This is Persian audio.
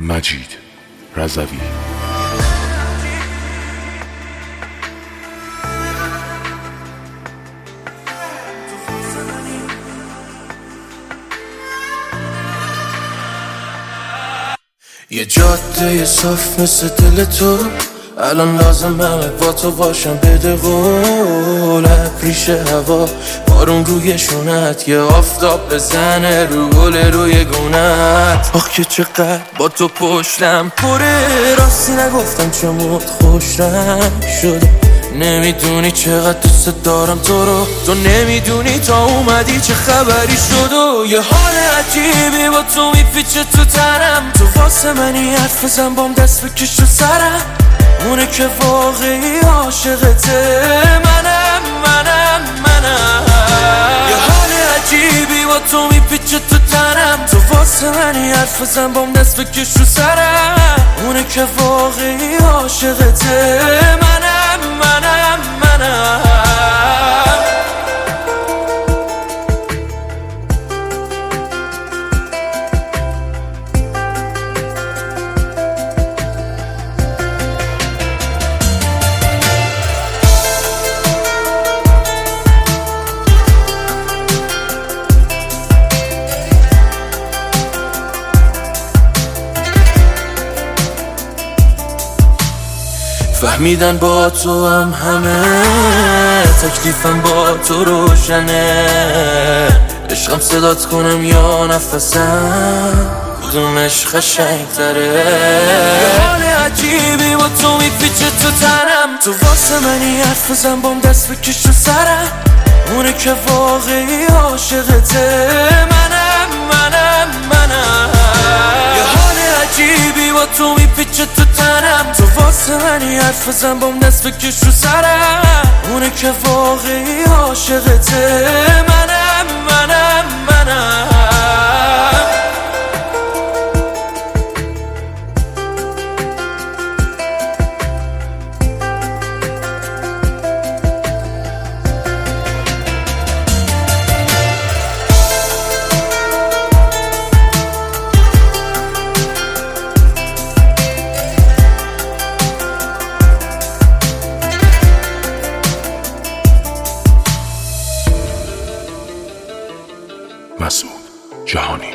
مجید رضوی. یه جاده صاف مثل دل تو، الان لازمه با تو باشم. بده قول ریش هوا، بارون روی شونت، یه آفتاب بزنه رو گل روی گونت. آخ که چقدر با تو پشتم پره، راستی نگفتم چموت خوشم شده. نمیدونی چقدر دوست دارم تو رو، تو نمیدونی تا اومدی چه خبری شد. و یه حال عجیبی با تو میپیچه تو تنم، تو واسه منی حرف بزن بام دست بکش رو سرم. اونه که واقعی عاشقته، منم. یه حال عجیبی با تو میپیچه تو تنم، تو واسه منی حرف بزن بام دست بکش رو سرم. اونه که واقعی عاشقته، منم. فهمیدن با تو هم همه، تکلیفم با تو روشنه. عشقم صدات کنم یا نفسم، کدومش قشنگ‌تره. یه حال عجیبی با تو میپیچه تو تنم، تو واسه منی حرف بزن بام دست بکش رو سرم. اونه که واقعی عاشقته، منم. یه حال عجیبی با تو میپیچه تو تنم، تو واسه منی حرف بزن بام دست بکش رو سرم. اونه که واقعی عاشقته، منم. مسعود جهانی.